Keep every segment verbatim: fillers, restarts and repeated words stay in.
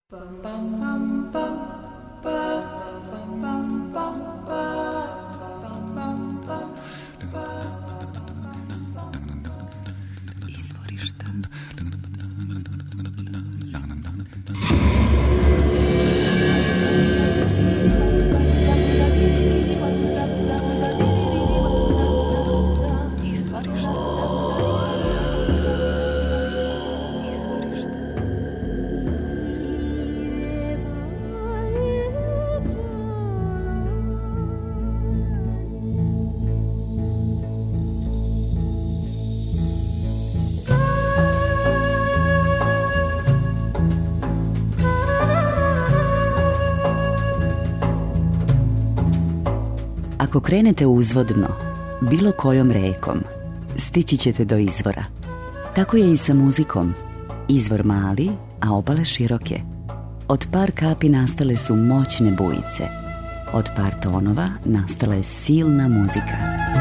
Ako krenete uzvodno, bilo kojom rekom, stići ćete do izvora. Tako je i sa muzikom. Izvor mali, a obale široke. Od par kapi nastale su moćne bujice. Od par tonova nastala je silna muzika.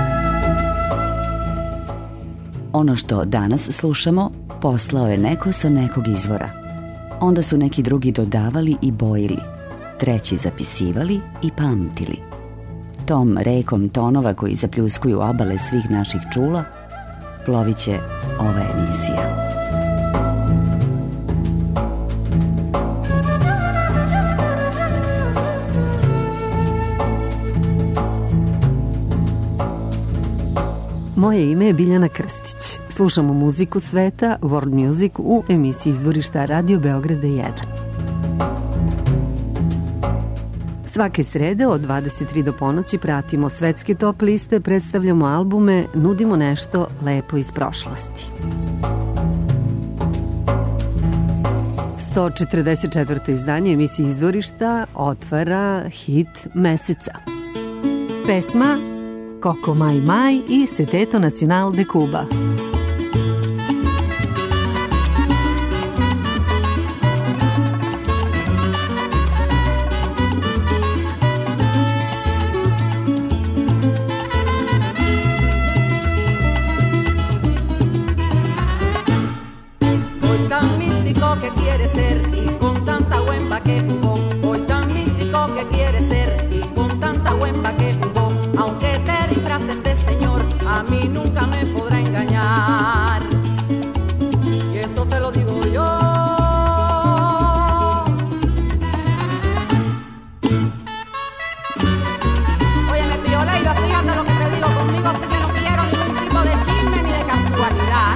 Ono što danas slušamo, poslao je neko sa nekog izvora. Onda su neki drugi dodavali i bojili, treći zapisivali i pamtili. Tom rekom tonova koji zapljuskuju obale svih naših čula, plovit će ova emisija. Moje ime je Biljana Krstić. Slušamo muziku sveta, World Music, u emisiji Izvorišta Radio Beograda jedan. Svake srede od dvadeset tri do ponoći pratimo svetske top liste, predstavljamo albume, nudimo nešto lepo iz prošlosti. sto četrdeset četvrto izdanje emisije Izvorišta otvara hit meseca. Pesma Coco Mai Mai i Seteto Nacional de Cuba. Que quiere ser y con tanta huempa que jugó, hoy tan místico que quiere ser y con tanta huempa que jugó, aunque te disfraces de señor, a mí nunca me podrá engañar, y eso te lo digo yo. Oye, me piola y fíjate lo que te digo, conmigo sé que no quiero ningún tipo de chisme ni de casualidad.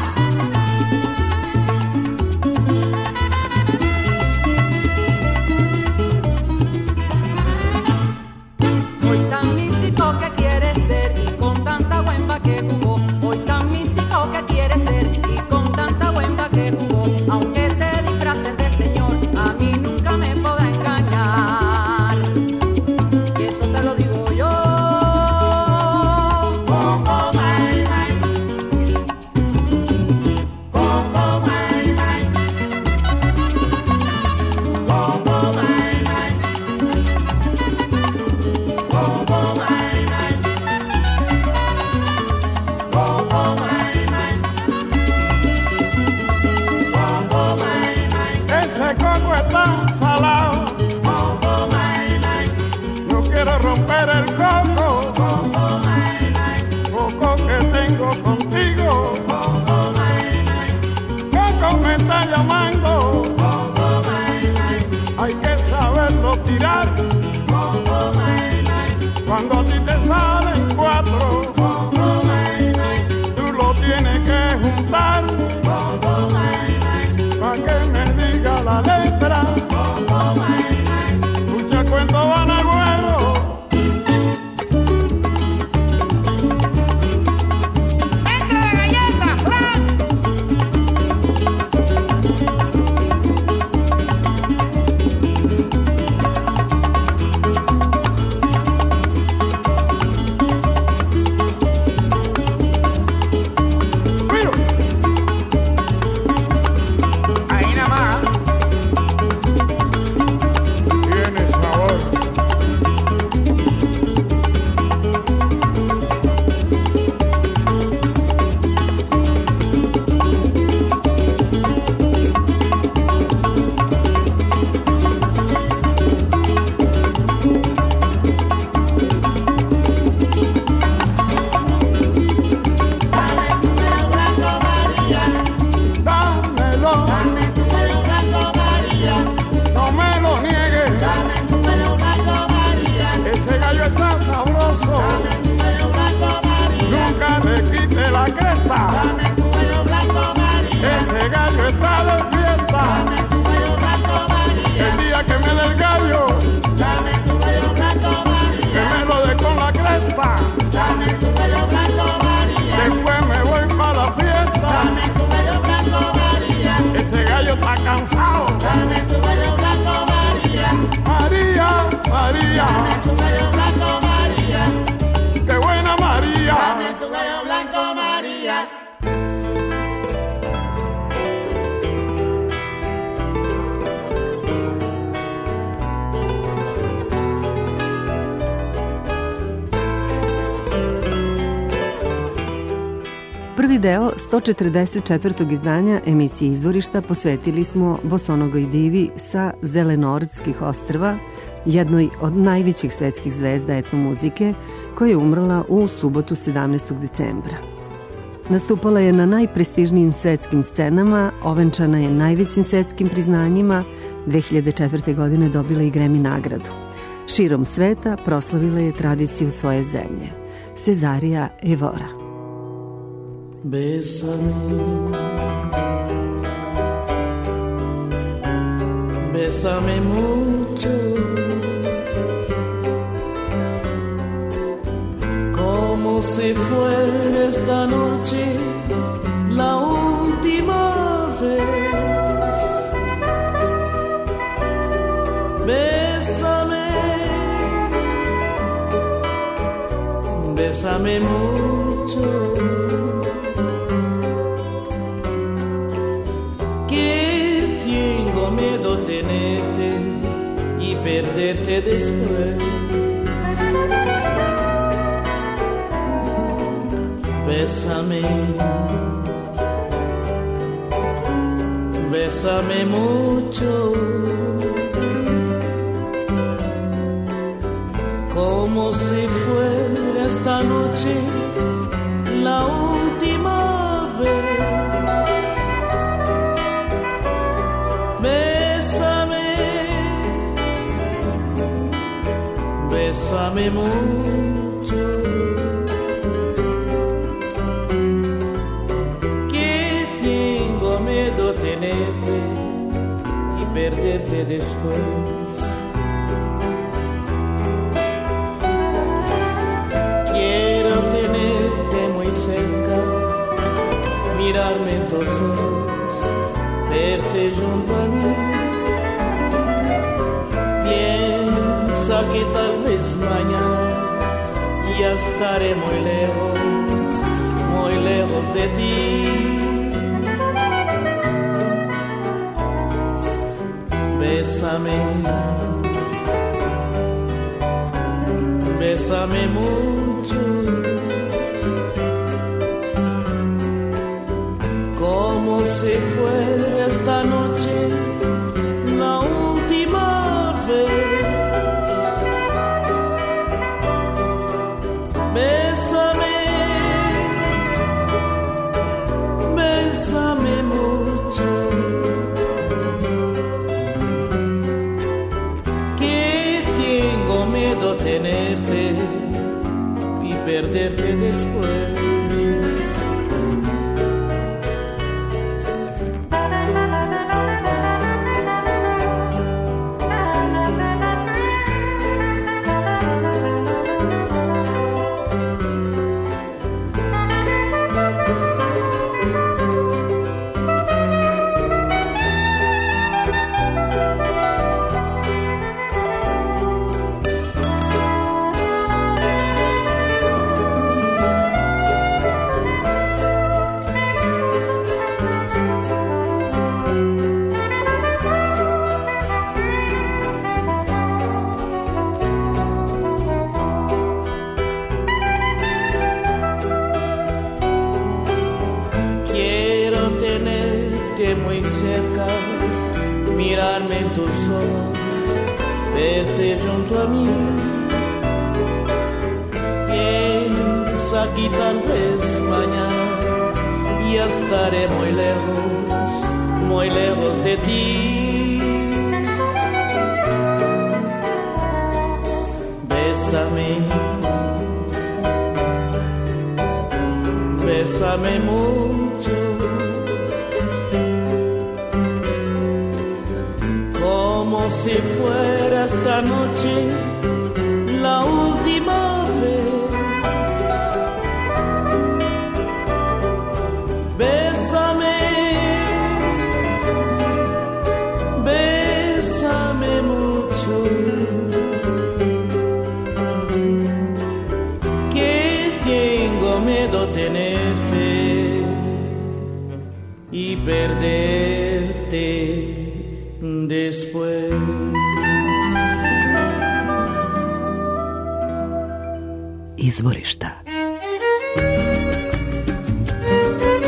Cuando a ti te salen cuatro, tú lo tienes que juntar para que me diga la letra. Escucha cuento van a güero. ¡Entra la galleta, Frank! deo sto četrdeset četvrtog izdanja emisije Izvorišta posvetili smo bosonogoj divi sa Zelenortskih ostrva, jednoj od najvećih svetskih zvezda etnomuzike, koja je umrla u subotu sedamnaestog decembra. Nastupala je na najprestižnijim svetskim scenama, ovenčana je najvećim svetskim priznanjima, dve hiljade četvrte. godine dobila i Grammy nagradu. Širom sveta proslavila je tradiciju svoje zemlje. Cesarija Evora. Bésame, bésame mucho, como si fuera esta noche la última vez. Bésame, bésame mucho, que tengo miedo tenerte y perderte después. Bésame, bésame mucho, como si fuera esta noche la última vez. Bésame, bésame mucho, que tengo miedo tenerte y perderte después. Cerca, mirarme en tus ojos, verte junto a mí. Piensa que tal vez mañana ya estaré muy lejos, muy lejos de ti. Bésame, bésame mucho, como si fuera esta noche la última vez. Bésame, bésame mucho, que tengo miedo tenerte y perderte después. Muy cerca, mirarme en tus ojos, verte junto a mí. Piensa que tal vez mañana ya estaré muy lejos, muy lejos de ti. Bésame, bésame mucho, como si fuera esta noche la última vez. Bésame, bésame mucho, que tengo miedo tenerte y perderte después. Izvorišta.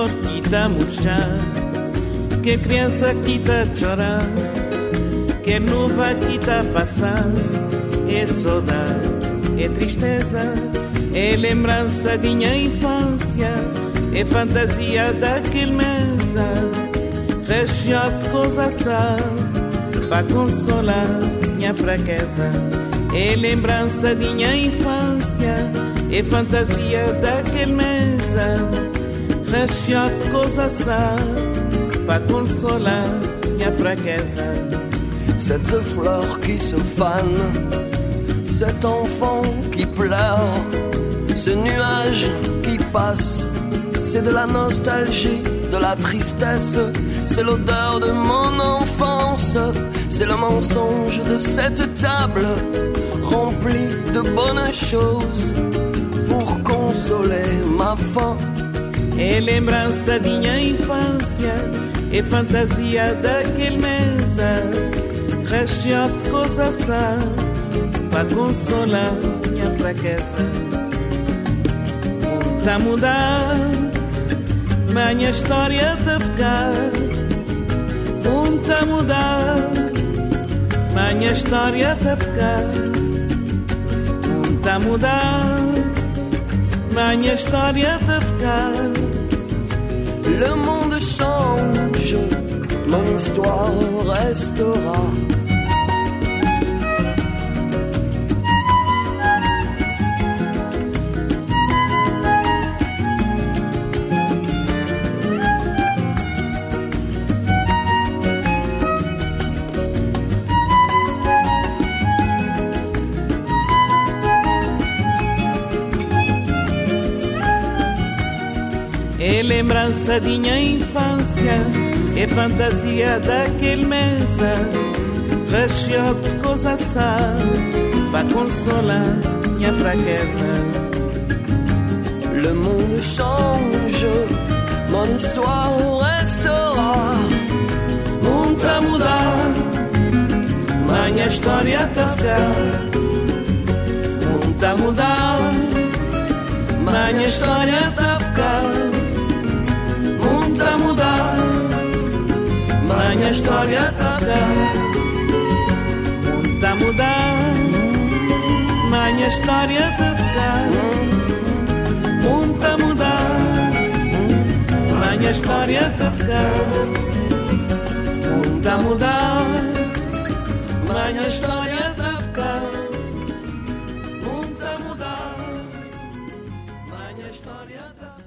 flor que tá murchar, que criança que tá chorar, que nuvem que tá passar. É saudade, é tristeza, é lembrança de minha infância, é fantasia daquele mesa, recheado de coisa sal, para consolar minha fraqueza. É lembrança de minha infância, é fantasia daquele mesa, recheado de coisa sal, para consolar minha fraqueza. Cette fleur qui se fane, cet enfant qui pleure, ce nuage qui passe, c'est de la nostalgie, de la tristesse, c'est l'odeur de mon enfance, c'est le mensonge de cette table remplie de bonnes choses pour consoler ma faim. É lembrança de minha infância, é fantasia daquele mesa, recheado de coisa sã, para consolar minha fraqueza. Tá mudar, minha história tá ficar. Um tá mudar, minha história tá ficar. Um tá mudar, minha história tá ficar. Le monde change, mon histoire restera. É lembrança de minha infância, é fantasia daquele mesa, recheado de coisa sã, para consolar minha fraqueza. Le monde change, mon histoire restera. Um tá mudar, minha história tá ficar. Um tá mudar, minha história tá ficar. Tá mudar, minha história tá ficar. Tá mudar, minha história tá ficar. Tá mudar, minha história tá ficar. Tá mudar, minha história tá ficar. Tá mudar, minha história tá ficar.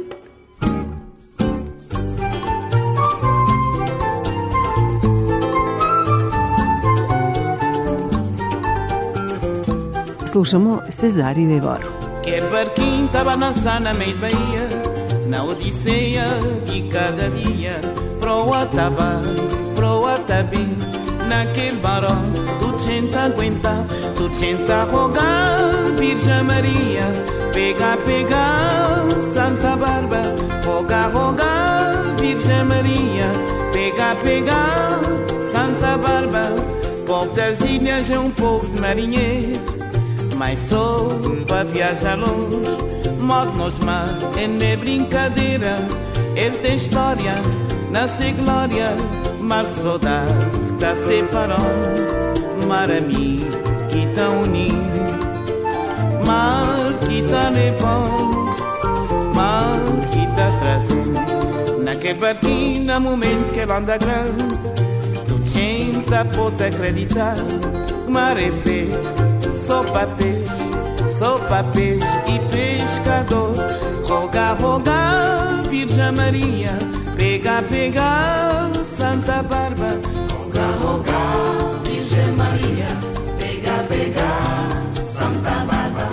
Slušamo Cesari Vevoru. Quer barquinho estava a dançar na meio da Bahia, na odisseia de cada dia. Proa estava, proa também, naquele baró, tudo gente aguentar, tudo gente a rogar, Virgem Maria, pega, pega, Santa Bárbara, roga, roga, Virgem Maria, pega, pega, Santa Bárbara. Povo das ilhas é um povo de marinheiro, mas sou para viajar longe, modo nos mar, é nem brincadeira. Ele tem história, nasce glória, mar de saudade que tá separando, mar amigo que tá unido, mar que tá levando, mar que tá trazendo. Naquele barquinho, no momento que ele anda grande, tu gente pode acreditar, mar é feito só para peixe, só para peixe e pescador. Roga, roga, Virgem Maria, pega, pega, Santa Bárbara. Roga, roga, Virgem Maria, pega, pega, Santa Bárbara.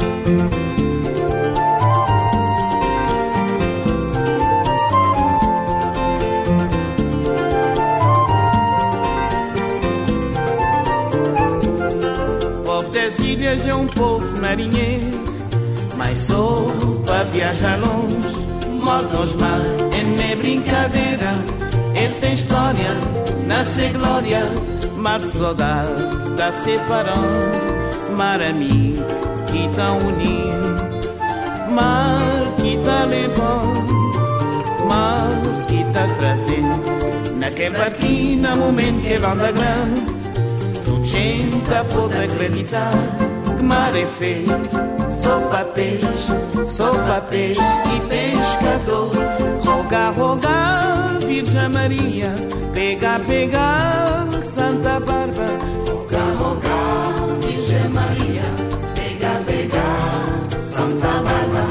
É um povo marinheiro, mas sou para viajar longe, modo nos mar, é nem brincadeira. Ele tem história, nasce glória, mar de saudade, tá separando, mar amigo que tá unido, mar que tá levando, che partì momento che l'anda grande, tu c'entra pot acreditare che mare fe, sopa peixe, sopa peixe e pescador. Roga, roga, Virgem Maria, pega, pega, Santa Bárbara. Roga, roga, Virgem Maria, pega, pega, Santa Bárbara.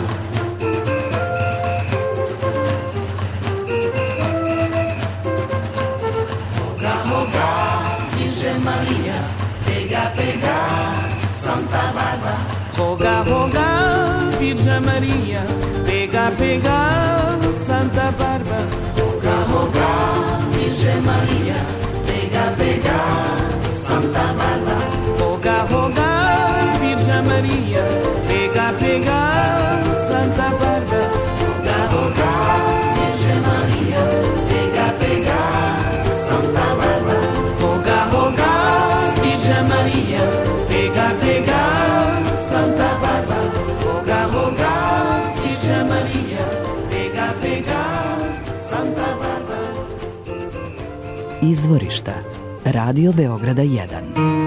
Roga, roga, Virgem Maria, pega, pega, Santa Bárbara. Roga, roga, Virgem Maria, pega, pega, Santa Bárbara. Roga, roga, Virgem Maria, pega, pega, Santa Bárbara. Roga, roga, Virgem Maria, pega, pega, Santa Bárbara. Roga, roga, Virgem Maria, pega, pega, Santa Bárbara. Roga, roga, Virgem Maria, pega, pega, Santa Bárbara. Roga, roga, Virgem Maria, pega, pega, Santa Bárbara. Izvorišta. Radio Beograda jedan.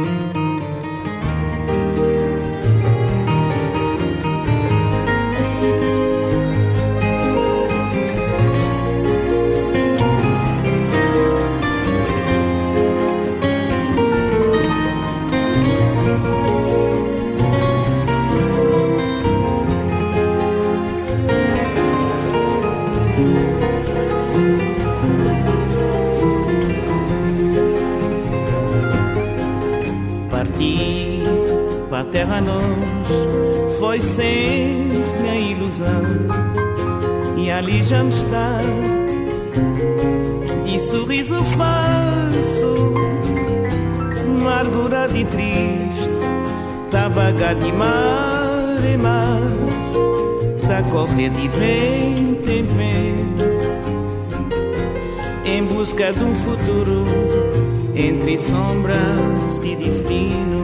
Terra nós foi sempre minha ilusão e ali já me está de sorriso falso, amargurado e triste, tá vagar de mar em mar, tá correr de vento em vento, em busca de um futuro entre sombras de destino.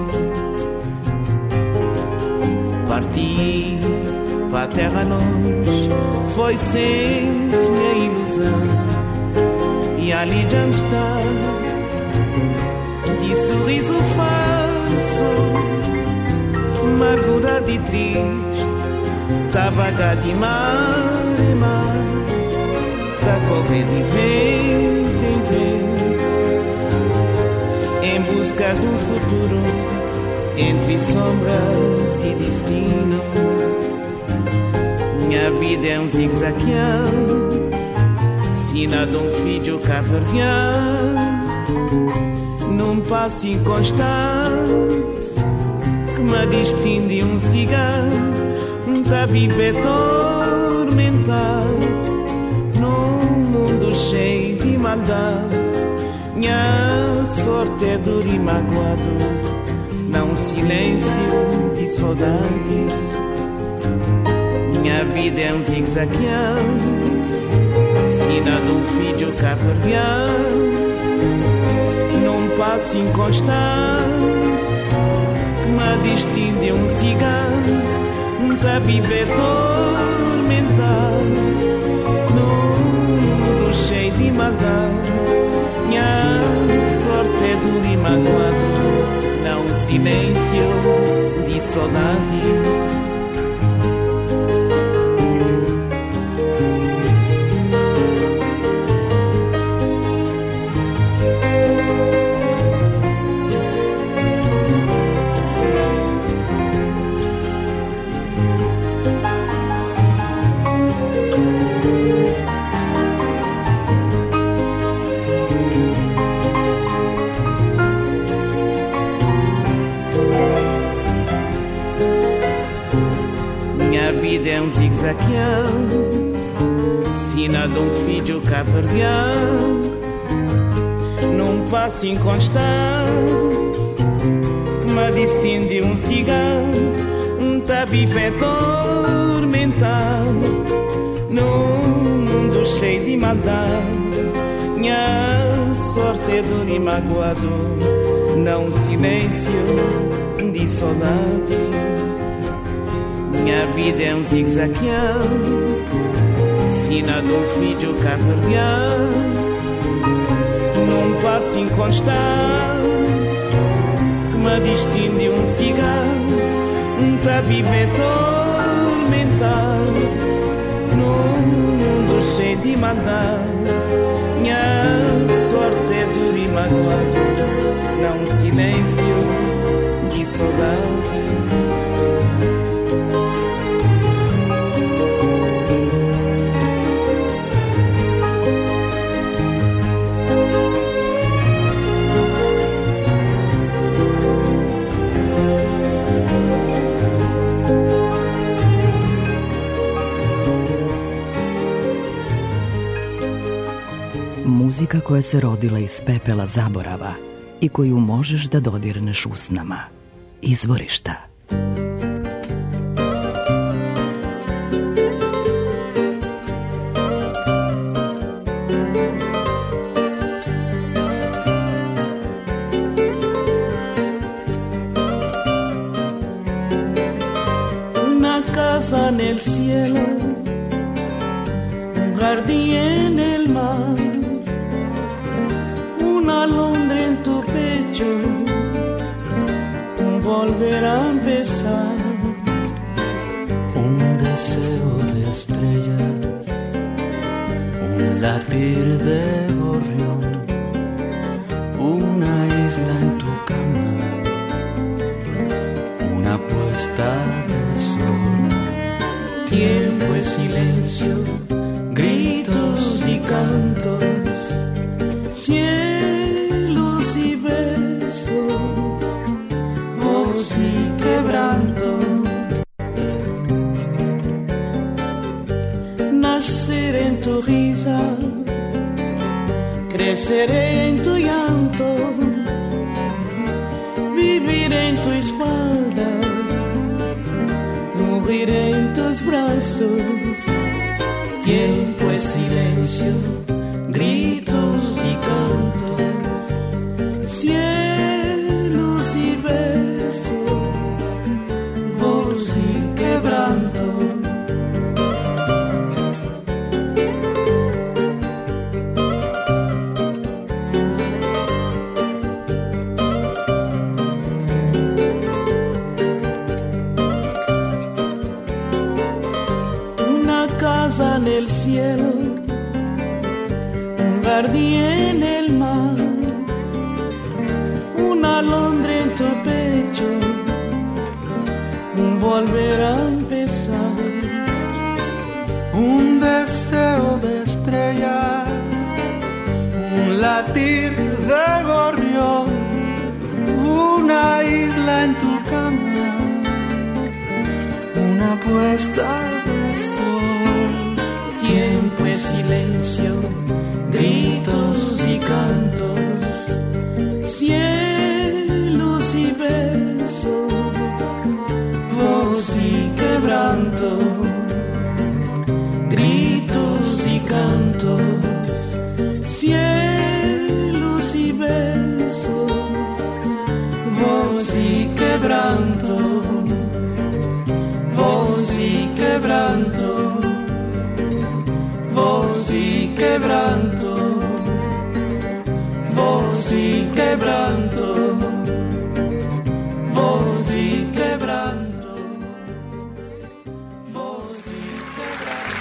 Parti para a terra longe, foi sempre minha ilusão e ali já me está de sorriso falso, amargurado e triste, tá vagar de mar em mar, tá correr de vento em vento, em busca de um futuro entre sombras de destino. Minha vida é um zigue-zagueão, sina de um filho cabo-verdiano, num passo inconstante que me distingue de um cigano, tá viver tormentado num mundo cheio de maldade. Minha sorte é dura e magoado, não silêncio de saudade. Minha vida é um zigue-zagueão, sina de um filho cabo-verdiano, num passo inconstante que me distingue de um cigano, tá viver tormentado num mundo cheio de maldade. Minha sorte é dura e magoado, não silêncio de saudade. É um zigue-zagueão, sina de um filho cabo-verdiano, num passo inconstante que me distingue de um cigano, tá viver tormentado num mundo cheio de maldade. Minha sorte é dura e magoado, não silêncio de saudade. Minha vida é um zigue-zagueão, sina de um filho cabo-verdiano, passo inconstante que me distingue de um cigano, tá viver tormentado num mundo cheio de maldade. Minha sorte é dura e magoada, não um silêncio de saudade. Muzika koja se rodila iz pepela zaborava i koju možeš da dodirneš usnama. Izvorišta. Una casa nel cielo, un jardín en el mar, una alondra en tu pecho, un volver a empezar. Un deseo de estrellas, un latir de gorrión, una isla en tu cama, una puesta de sol. Tiempo es silencio, gritos y cantos, cielos y besos, voz y quebranto. Nacer en tu risa, crecer en tu llanto, vivir en tu espalda, morir en tus brazos. Tiempo es silencio, gritos y cantos, cielos y besos, voz y quebranto. Una casa en el cielo, un jardín en el mar, una alondra en tu pecho, un volver a empezar. Un deseo de estrellas, un latir de gorrión, una isla en tu cama, una puesta de sol. Tiempo es silencio, gritos y cantos, cielos y besos, voz y quebranto. Gritos y cantos, cielos y besos, voz y quebranto, voz y quebranto, voz y quebranto, voz y quebranto, voz y quebranto, voz y quebranto.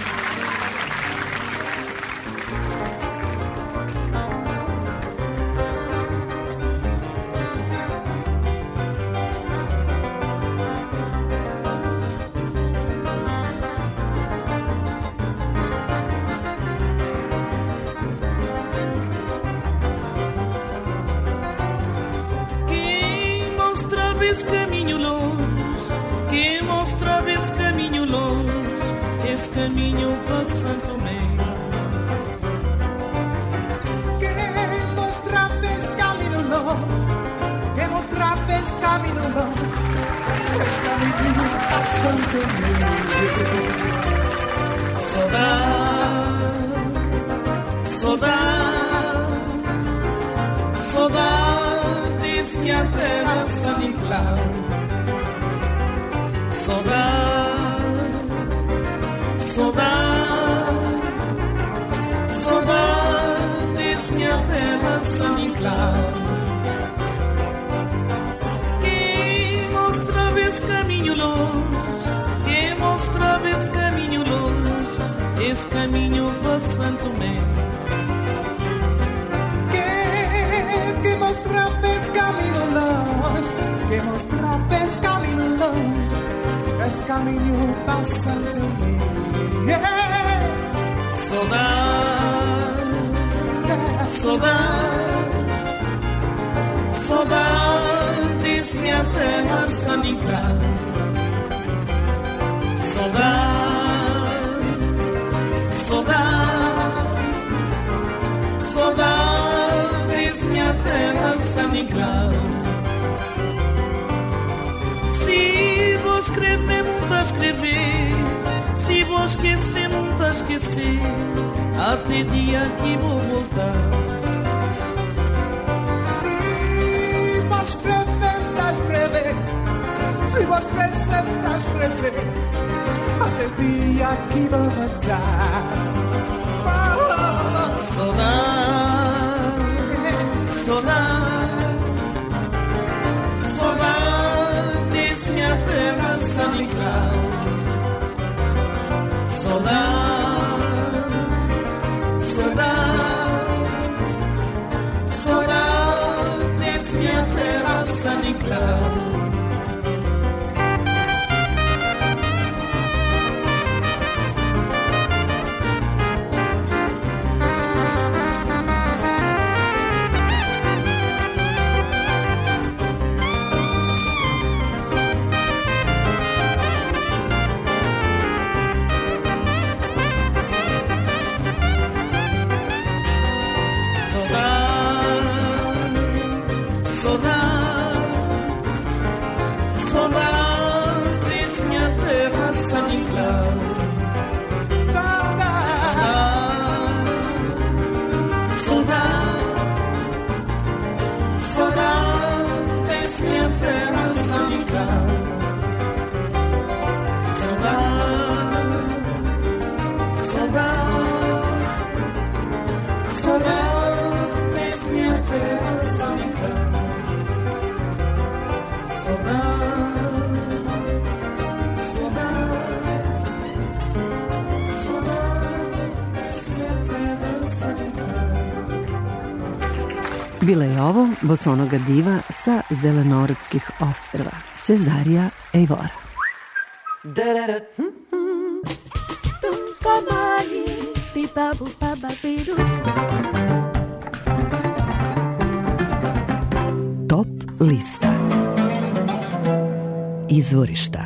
Que mostrabas caminho longe, que mostrabas caminho longe, esse caminho para Santo Meio. Que mostrabas camino longe, que mostrabas camino longe, esse caminho para Santo Meio. Saudade, saudade, saudades e a terra saniglar. Saudade, saudade, saudades e a terra Sunny Cloud. Que mostrabas caminho longe, que mostrabas caminho longe, esse caminho para Santo Tomé. Que, que mostrabas caminho longe, que mostrabas caminho longe, esse caminho para Santo Tomé. Yeah. Saudade, saudade, saudades minha terra Sunny Cloud. Saudade, saudade, saudades minha terra Sunny Cloud. Se vou escrever, muito a escrever, se vou esquecer, muito a esquecer, até dia que vou voltar. Se vou escrever, tá escrever, se vou escrever, tá escrever, até dia que vou voltar. Oh, oh, oh. Saudade, saudade, saudades minha terra Sunny Cloud. Saudade, saudade, saudades minha terra Sunny Cloud. Bila je ovo bosonoga diva sa Zelenorodskih ostrva, Cezarija Eivora. Top lista. Izvorišta.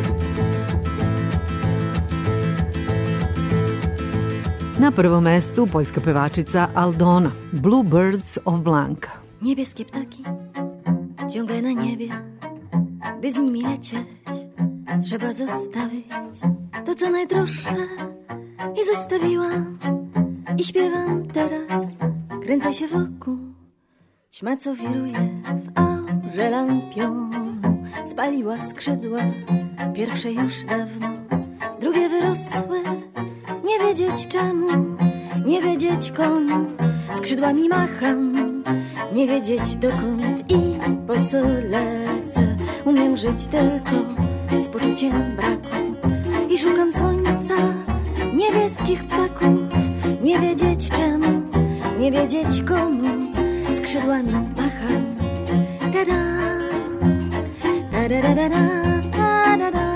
Na prvom mestu poljska pevačica Aldona, Blue Birds of Blanca. Niebieskie ptaki ciągle na niebie, by z nimi lecieć trzeba zostawić to, co najdroższe, i zostawiłam i śpiewam teraz. Kręcę się wokół, ćma, co wiruje w aurze lampionu, spaliła skrzydła, pierwsze już dawno, drugie wyrosły. Nie wiedzieć czemu, nie wiedzieć komu, skrzydłami macham, nie wiedzieć dokąd i po co lecę. Umiem żyć tylko z poczuciem braku i szukam słońca, niebieskich ptaków. Nie wiedzieć czemu, nie wiedzieć komu, skrzydłami macham. Da-da, da-da-da-da-da, da-da-da.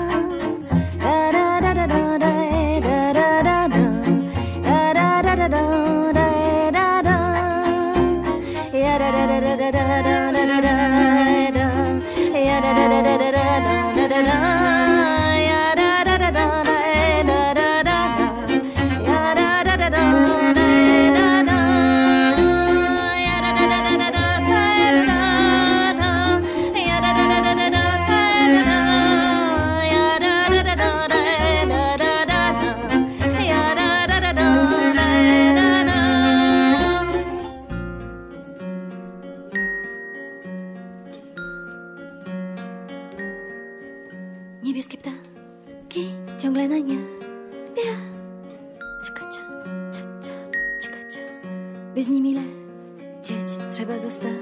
Niebieskie ptaki ciągle na niebie, czekacia, cia, cia, czekacia, by z nimi lecieć chcieć trzeba zostawić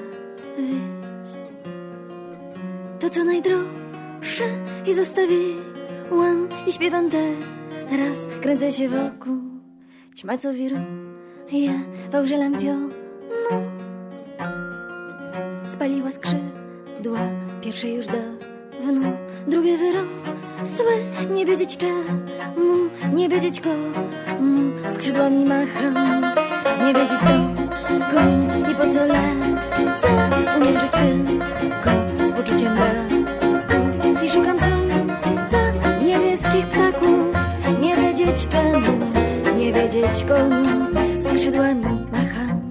to, co najdroższe i zostawiłam i śpiewam teraz, kręcę się wokół, ćma co wiruje, fałże lampionu spaliła skrzydła, pierwsze już dawno, drugie wyrosły, nie wiedzieć czemu, nie wiedzieć komu, skrzydłami macham, nie wiedzieć dokąd i po co lecę, umiem żyć tylko z poczuciem braku i szukam słońca, niebieskich ptaków, nie wiedzieć czemu, nie wiedzieć komu, skrzydłami macham.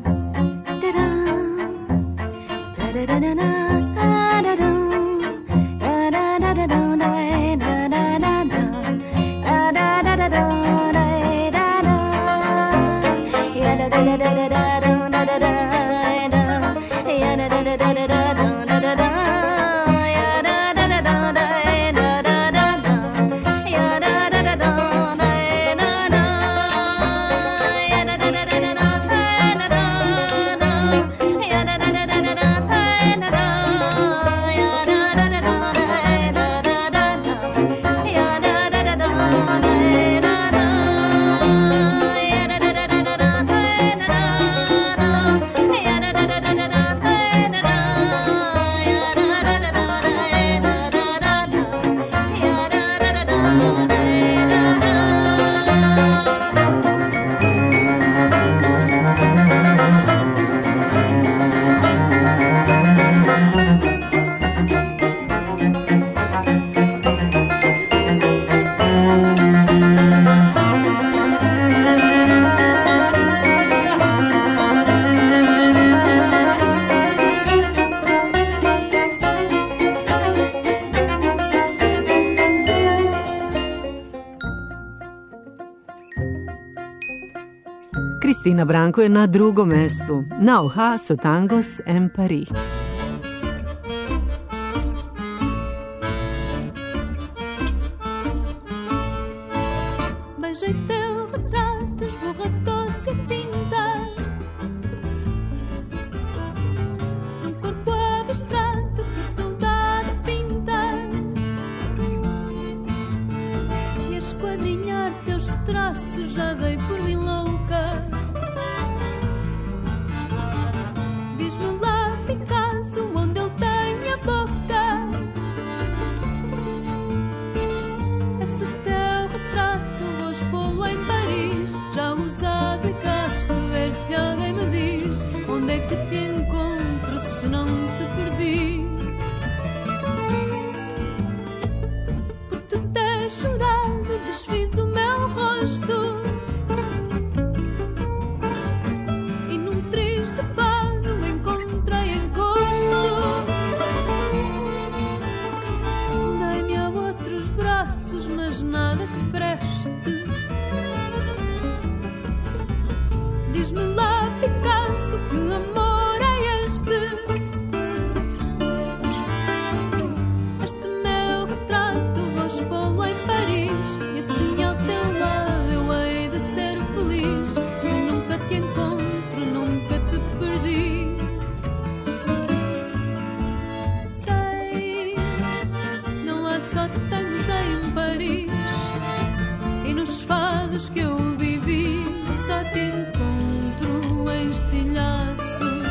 Kristina Branko je na drugom mestu. Na Oha so tangos en Paris. Beijei teu retrato, esborra doce tinta num corpo abstrato que saudade pinta e a esquadrinhar teus traços já dei por mim louca. Diz-me lá, Picasso, onde ele tem a boca. Esse teu retrato vou expô-lo em Paris, já usado e gasto, ver se alguém me diz onde é que te encontro se não te perdi. Por te ter chorado, desfiz o meu rosto e num triste fado encontrei encosto. Dei-me a outros braços, mas nada que preste. Diz-me lá, Picasso, que amor é este? Este meu retrato vou expô-lo em Paris e assim ao teu lado eu hei de ser feliz. Se nunca te encontro, nunca te perdi. Sei, não há só tangos em Paris e nos fados que eu vivi só te encontro em estilhaços.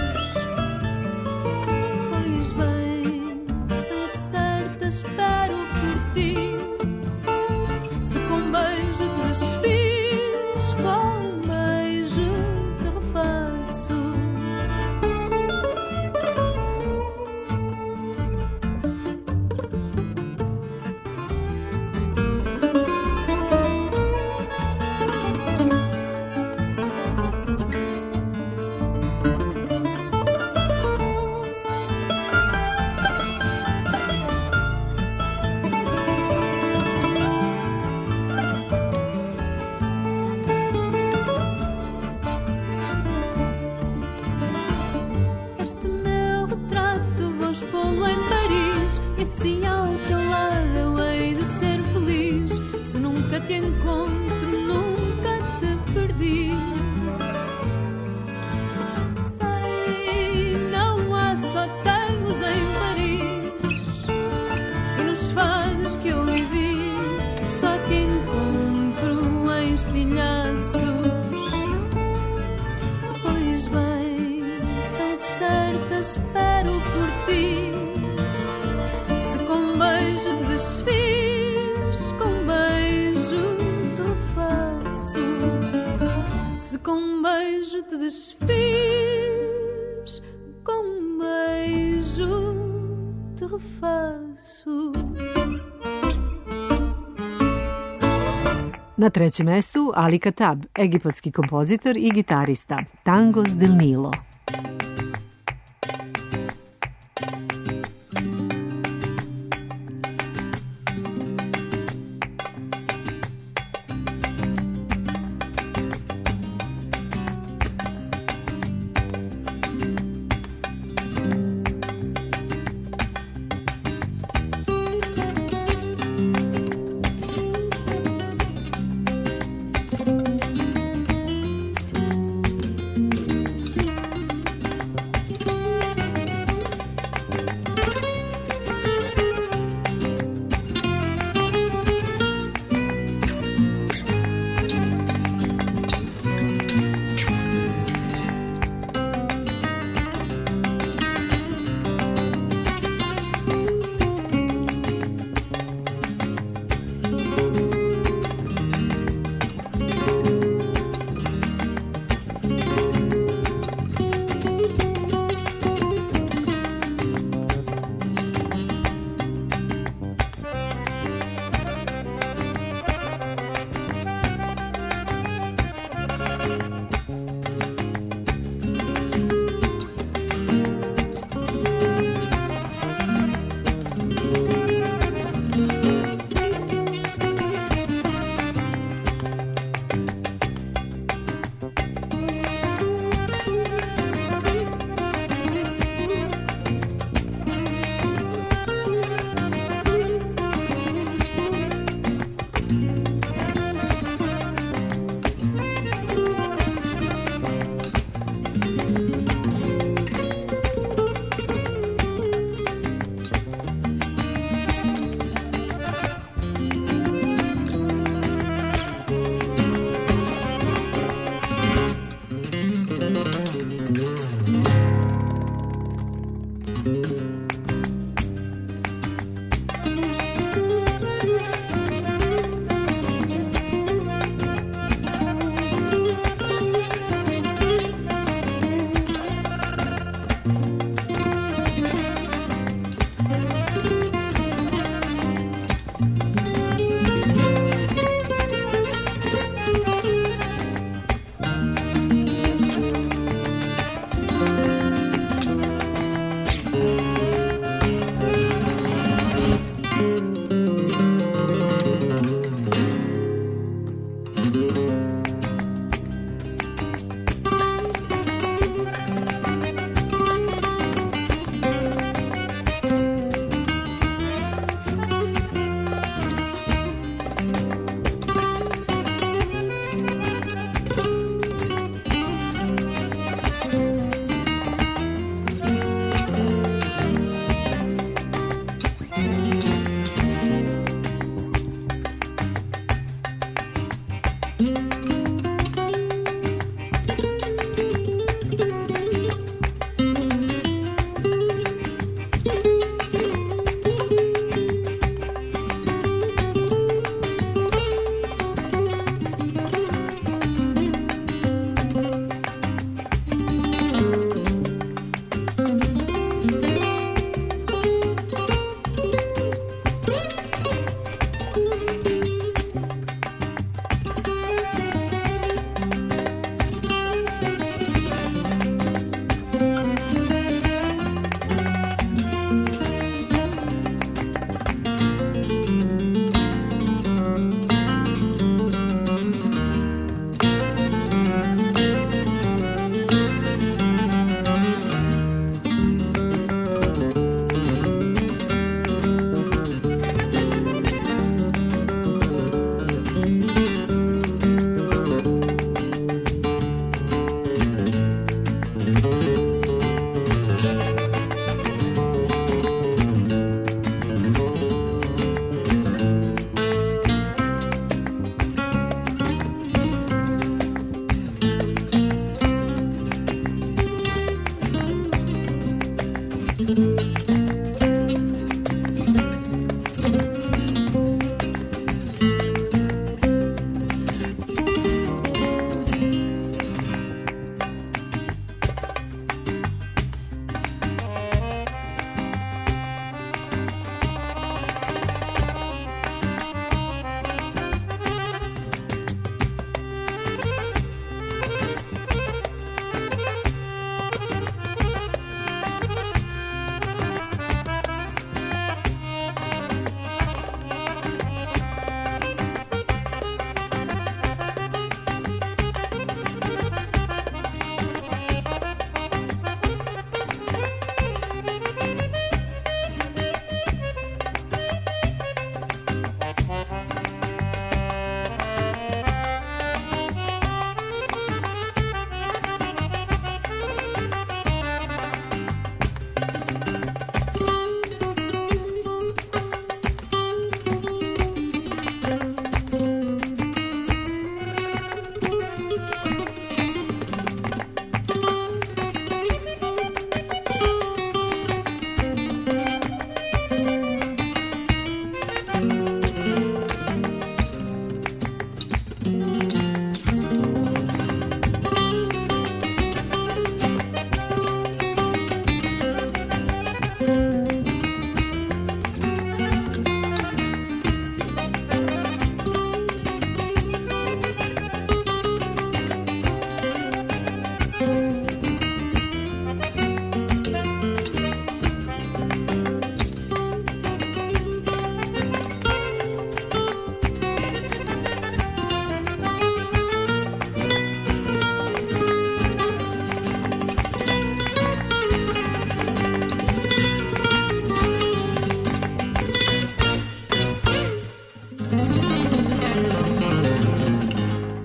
Pois bem, tão certa espero por ti. Se com beijo te desfiz, com beijo te refaço. Este meu retrato vou expô-lo em Paris e assim ao teu lado eu hei de ser feliz. Se nunca te encontro, nunca te perdi. Sei, espero por ti. Se com beijo te desfiz, com beijo te refaço. Se com beijo te desfiz, com beijo te refaço. Na trećem mestu Ali Katab, egipatski kompozitor i gitarista, Tangos del Nilo.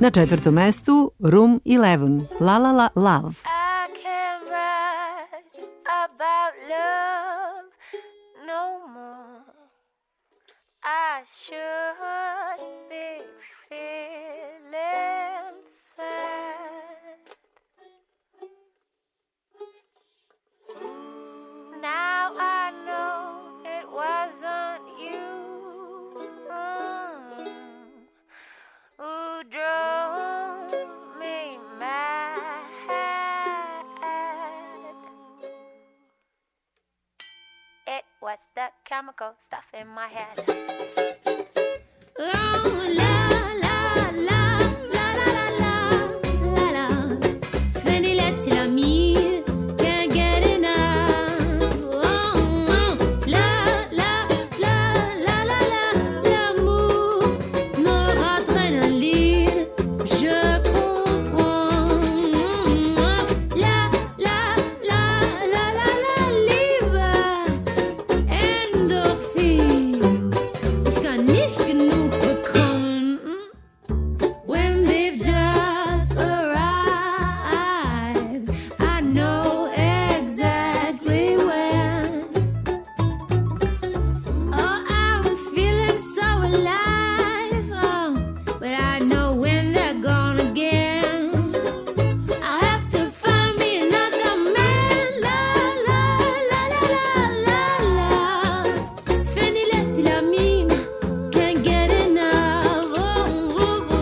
Na četvrtom mestu Room eleven, La La La Love. I can't write about love no more. I should be feeling sad. Now I know it wasn't you mm, who drove me mad. It was the chemical stuff in my head. Oh, la la la la la la la la. Fenilette la mie, can't get enough. Oh, oh. La la la la la la. L'amour me adrénaline, je comprends. La la la la la la. Liebe, Endorphin. Ich kann nicht genug bekommen, when they've just arrived. I know exactly when. Oh, I'm feeling so alive. Oh, but I know when they're gone again. I'll have to find me another man. La la la la la la la. Phenylethylamine, can't get enough. Oh, oh, oh,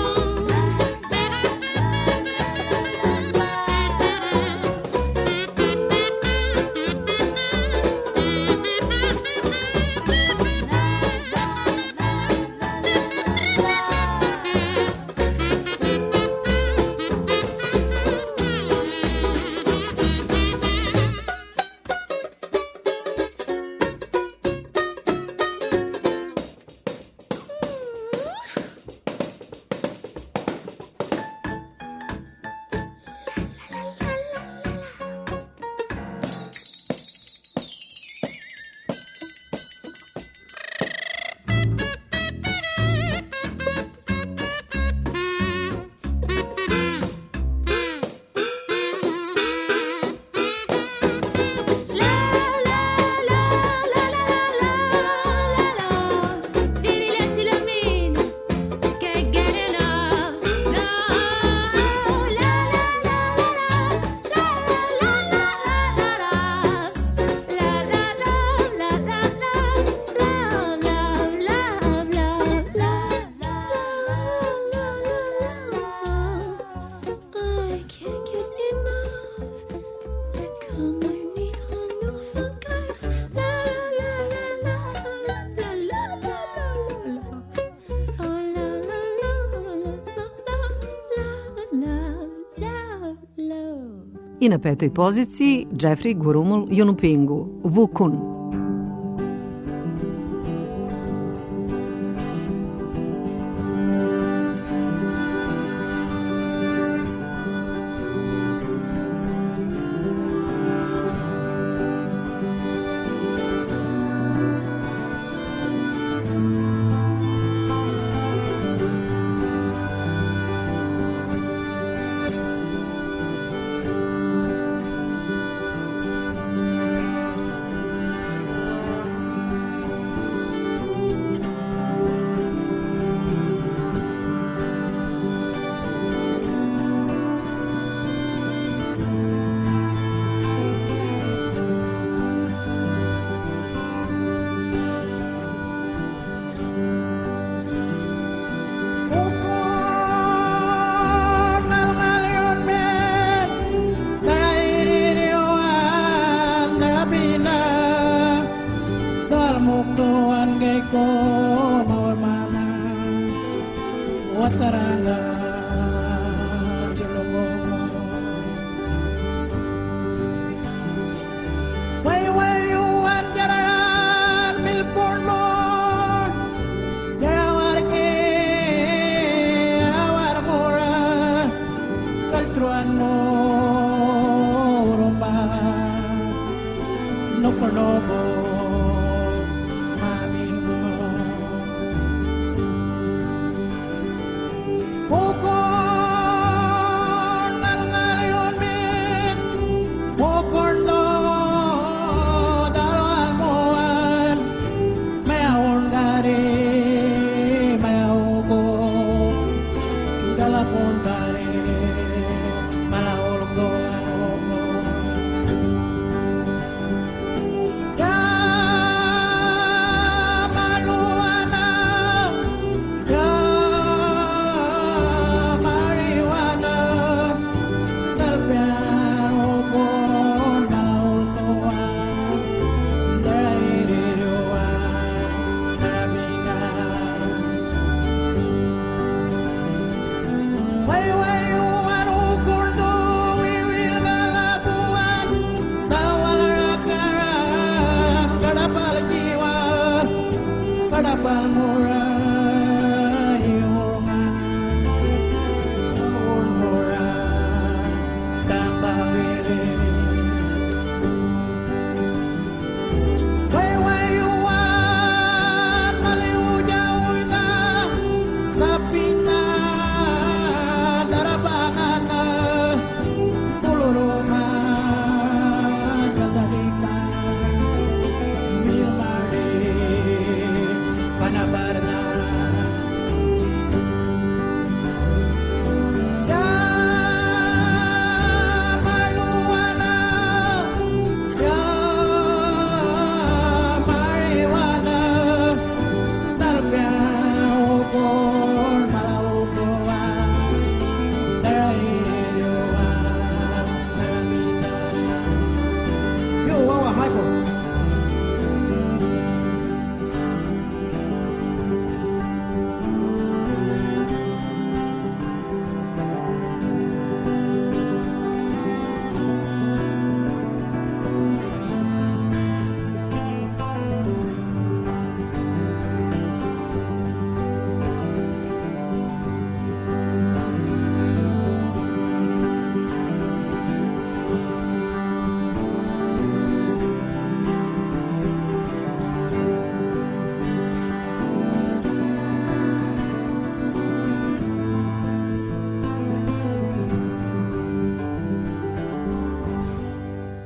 I na petoj poziciji Jeffrey Gurumul Yunupingu, Vukun.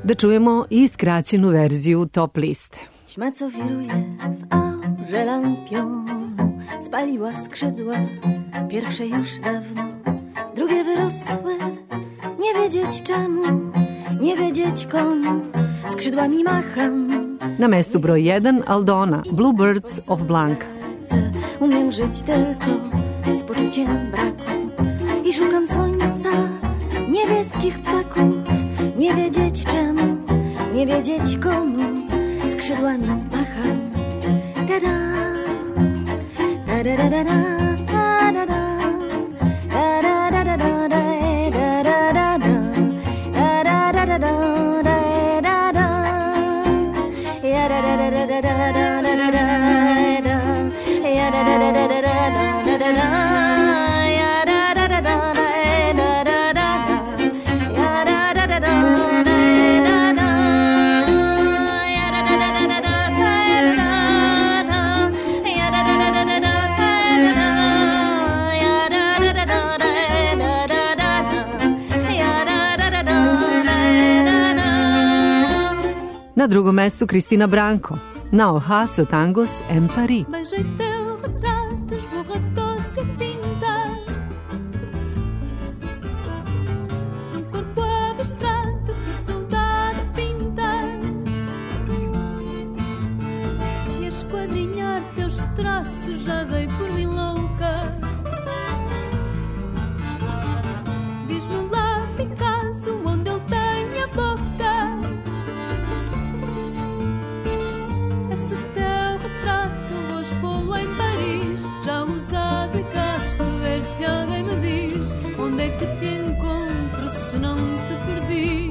Da čujemo i skraćenu verziju top liste. Ćma, co wiruje w aurze lampionu, spaliła skrzydła, pierwsze już dawno, drugie wyrosłe, nie wiedzieć czemu, nie wiedzieć komu, skrzydłami macham. Na mestu broj jedan Aldona, Bluebirds of Blanc. Umiem żyć tylko z poczuciem braku i szukam słońca, niebieskich ptaków, nie wiedzieć czemu, nie wiedzieć komu, skrzydłami macham. Da-da, da-da-da-da-da, da-da-da, da-da-da-da-da, da-da-da-da, da-da-da-da-da, da-da-da, ya-da-da-da-da-da-da-da-da-da, ya-da-da-da-da-da-da-da-da-da. Na drugom mestu Cristina Branco, Na hojas o tangos en Paris. Beijei teu retrato, esborra doce tinta num corpo abstrato que a saudade pinta, e a esquadrinhar teus traços já dei por mim louca. Diz-me lá, Picasso, onde ele tem a boca. Já usado e gasto, ver se alguém me diz onde é que te encontro se não te perdi.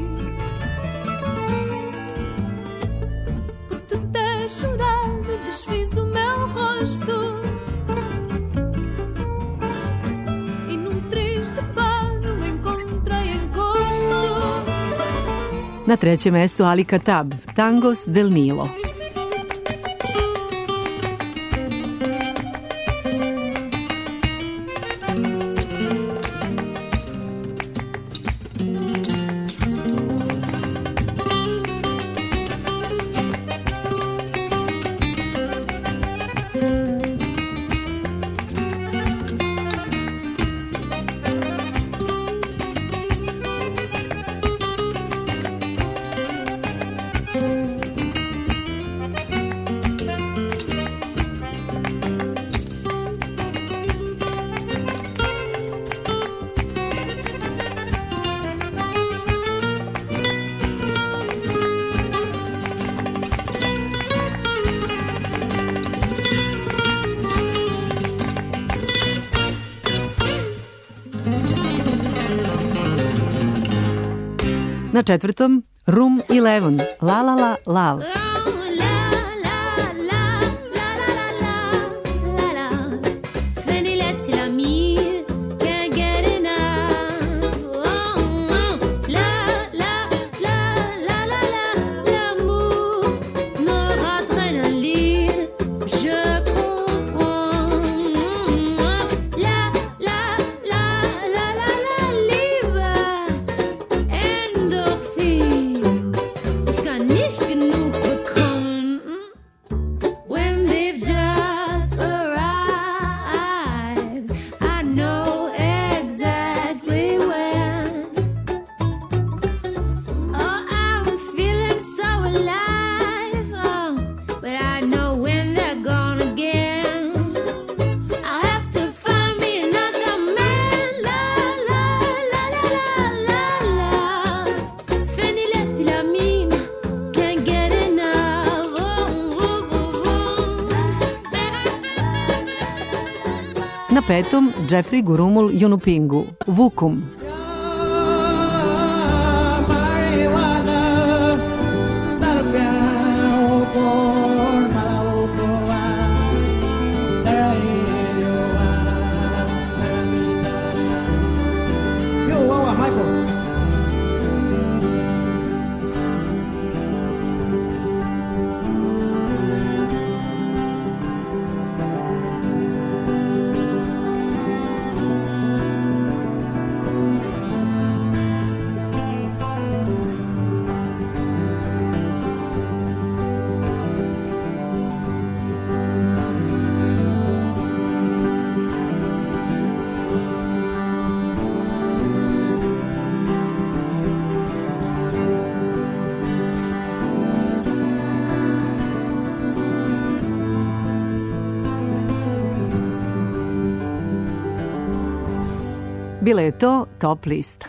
Por te ter chorado, desfiz o meu rosto e num triste faro encontrei encosto. Na trećem mestu Ali Katab, Tangos del Nilo. Na četvrtom, Room eleven, La La La Love. Na petom, Jeffrey Gurumul Yunupingu, Vukum. Bila je to Top lista.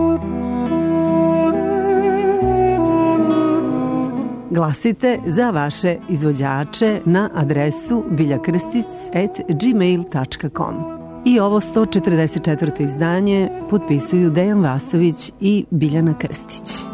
Glasite za vaše izvođače na adresu biljakrstic at gmail dot com. I ovo sto četrdeset četvrto izdanje potpisuju Dejan Vasović i Biljana Krstić.